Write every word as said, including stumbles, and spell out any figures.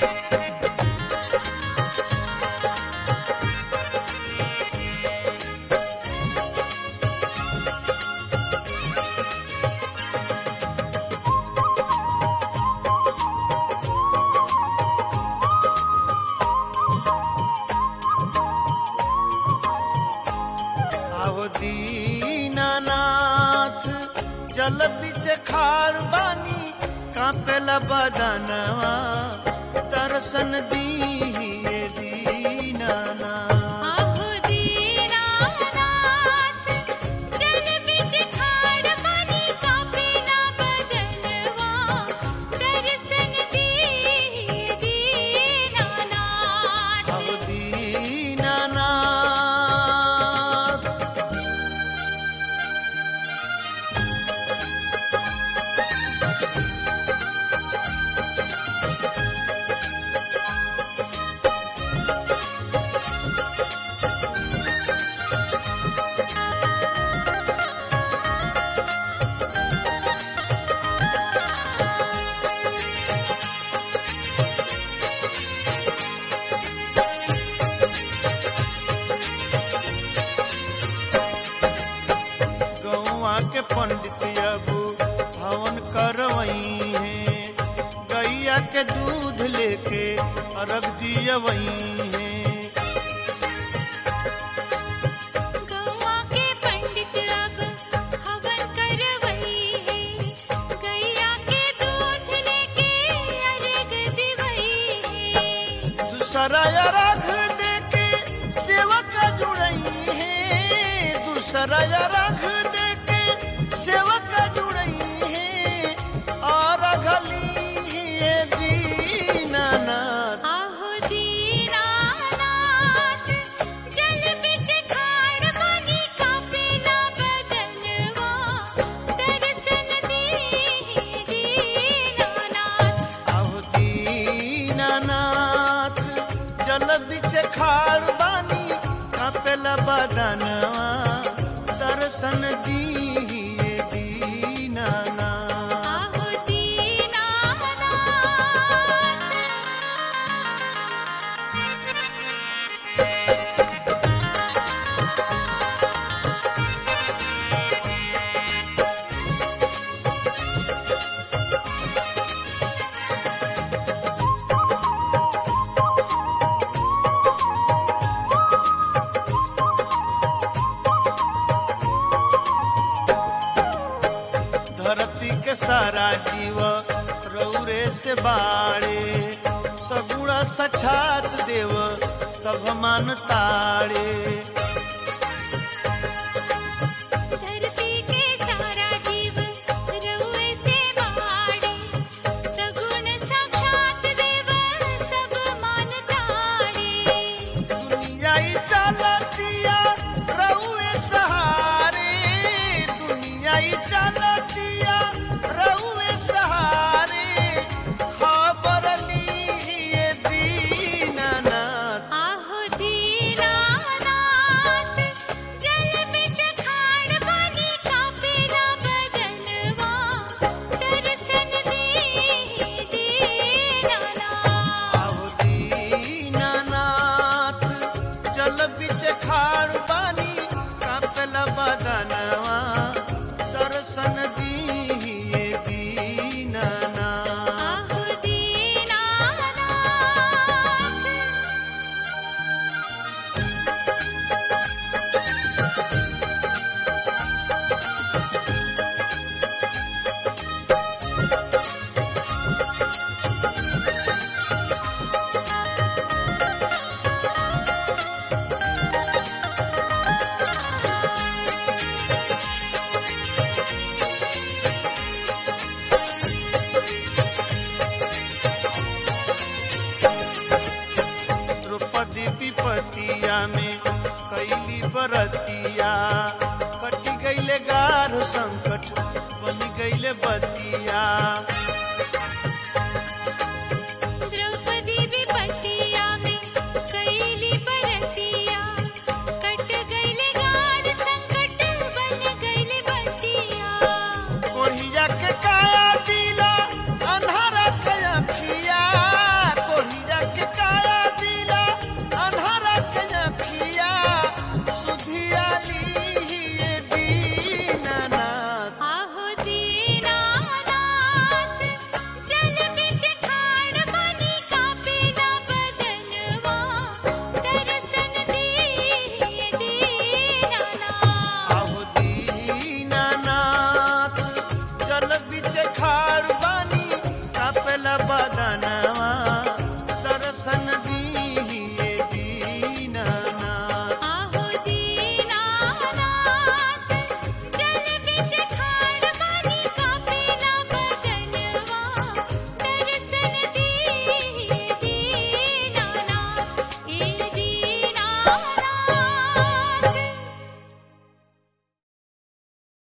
आओ दीनानाथ जल बिच खाड़ बानी कांपेला बदनवा दर्शन दीहिए दीनानाथ। आहो दीनानाथ जल बिच खाड़ बानी कांपेला बदनवा दर्शन दीहिए दीनानाथ। आओ दीनानाथ गौआ के पंडित अब हवन करवई है गैया के दूध लेके अरग दियवई है। गौआ के पंडित अब हवन करवई है गैया के दूध लेके अर्घ दिवई है। दूसरा अरग देके सेवक जुड़ई है दूसरा अरग देके सेवक जुड़ई है और अघली है दीनानाथ। आहो दीनानाथ जल बिच खाड़ बानी कांपेला बदनवा दर्शन दीहिए दीनानाथ। आओ दीनानाथ जल बिच खाड़ बानी कांपेला बदनवा दर्शन दीहिए दीनानाथ। आहो दीनानाथ धरती के सारा जीव रौरे से बाड़े सगुड़ा सछात देव सब मान ताड़े।